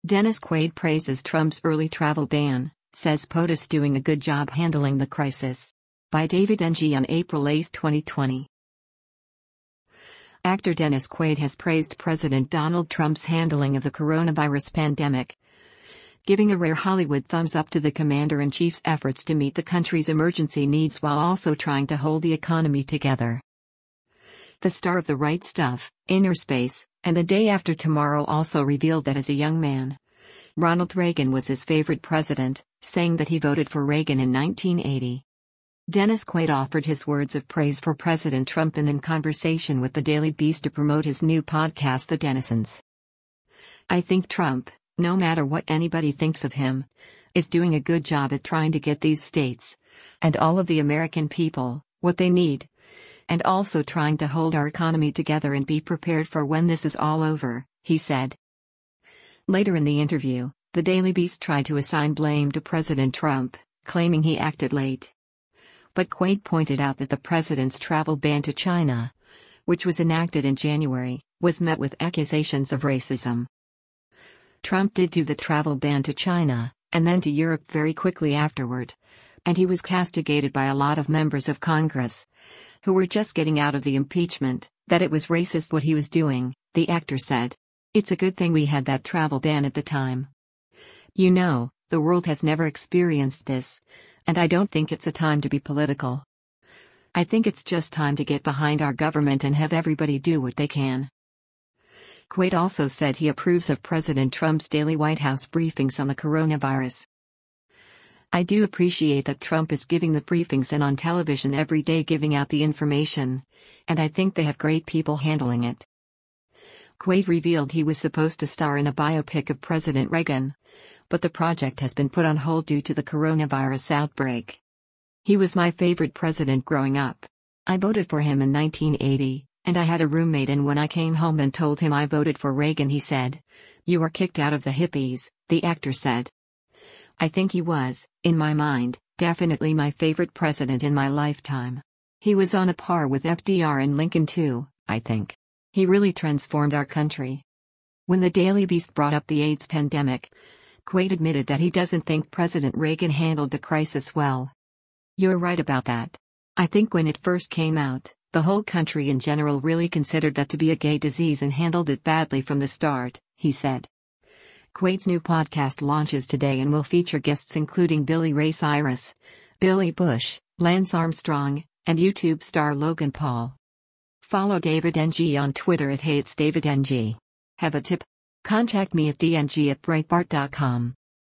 Dennis Quaid praises Trump's early travel ban, says POTUS doing a good job handling the crisis. By David Ng on April 8, 2020. Actor Dennis Quaid has praised President Donald Trump's handling of the coronavirus pandemic, giving a rare Hollywood thumbs up to the commander-in-chief's efforts to meet the country's emergency needs while also trying to hold the economy together. The star of The Right Stuff, Inner Space, and The Day After Tomorrow also revealed that as a young man, Ronald Reagan was his favorite president, saying that he voted for Reagan in 1980. Dennis Quaid offered his words of praise for President Trump in conversation with the Daily Beast to promote his new podcast The Denizens. "I think Trump, no matter what anybody thinks of him, is doing a good job at trying to get these states, and all of the American people, what they need, and also trying to hold our economy together and be prepared for when this is all over," he said. Later in the interview, the Daily Beast tried to assign blame to President Trump, claiming he acted late. But Quaid pointed out that the president's travel ban to China, which was enacted in January, was met with accusations of racism. Trump did do the travel ban to China, and then to Europe very quickly afterward, and he was castigated by a lot of members of Congress, who were just getting out of the impeachment, that it was racist what he was doing, the actor said. "It's a good thing we had that travel ban at the time. You know, the world has never experienced this, and I don't think it's a time to be political. I think it's just time to get behind our government and have everybody do what they can." Quaid also said he approves of President Trump's daily White House briefings on the coronavirus. "I do appreciate that Trump is giving the briefings and on television every day giving out the information, and I think they have great people handling it." Quaid revealed he was supposed to star in a biopic of President Reagan, but the project has been put on hold due to the coronavirus outbreak. "He was my favorite president growing up. I voted for him in 1980, and I had a roommate, and when I came home and told him I voted for Reagan, he said, 'You are kicked out of the hippies,'" the actor said. "I think he was, in my mind, definitely my favorite president in my lifetime. He was on a par with FDR and Lincoln too, I think. He really transformed our country." When the Daily Beast brought up the AIDS pandemic, Quaid admitted that he doesn't think President Reagan handled the crisis well. "You're right about that. I think when it first came out, the whole country in general really considered that to be a gay disease and handled it badly from the start," he said. Quaid's new podcast launches today and will feature guests including Billy Ray Cyrus, Billy Bush, Lance Armstrong, and YouTube star Logan Paul. Follow David Ng on Twitter at @HeyIt'sDavidNG. Have a tip? Contact me at dng@breitbart.com.